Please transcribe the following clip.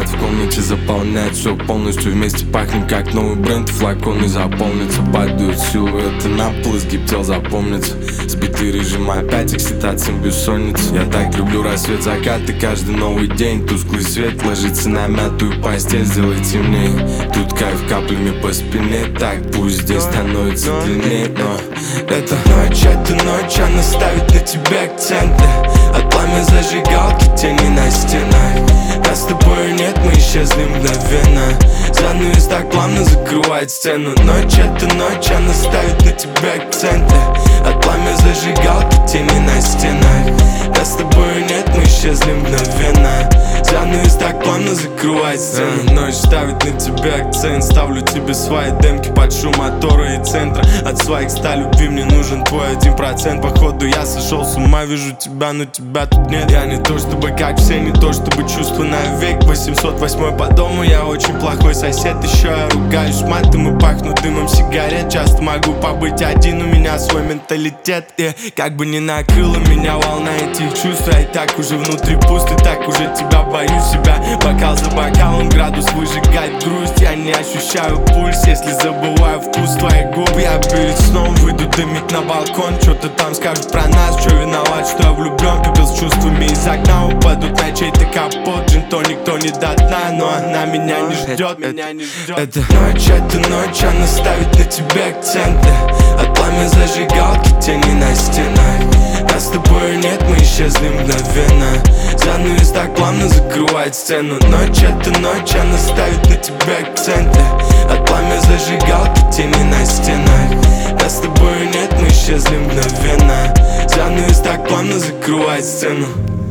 в комнате заполняет все полностью. Вместе пахнем как новый бренд, флаконы заполнятся. Падают силуэты на пол, изгиб тел запомнится. Сбитый режим опять, эксцитациям бессонница. Я так люблю рассвет, закат и каждый новый день. Тусклый свет ложится на мятую постель, сделай темней. Тут кайф каплями по спине, так пусть здесь становится длинней. Но это ночь, она ставит на тебя акценты. От пламя зажигалки, тени на стенах. А с тобою нет, мы исчезли мгновенно. Занавес так плавно закрывает сцену. Ночь, она ставит на тебя акценты. От пламя зажигалки, тени на стенах. А с тобою нет, мы исчезли мгновенно. Занавес так плавно закрывает сцену. Ночь ставит на тебя акцент. Ставлю тебе свои демки под шум мотора и центра. От своих 100 любви мне нужен твой 1%. Походу я сошел с ума, вижу тебя, но тебя тут нет. Я не то чтобы как все, не то чтобы чувства навек. 808 по дому, я очень плохой сосед. Еще я ругаюсь матом и пахну дымом сигарет. Часто могу побыть один, у меня свой менталитет. И как бы ни накрыла меня волна этих чувств, я и так уже внутри пуст, и так уже тебя боюсь себя. Бокал за бокалом, градус выжигает грусть. Я не ощущаю пульс, если забываю вкус твоих губ. Я перед сном выйду дымить на балкон. Что-то там скажут про нас, что виноват, что я влюблен. Пепел с чувствами из окна упадут на чей-то капот. Джин-то никто не до дна, но она меня не ждет. Это ночь, она ставит на тебя акценты. От пламя зажигалки, тени на стенах. А с тобою нет, мы исчезли мгновенно. Занавес так плавно закрывает сцену. Ночь, она ставит на тебя акценты. От пламя зажигалки, тени на стенах. А с тобою нет, мы исчезли мгновенно. Занавес так плавно закрывает сцену.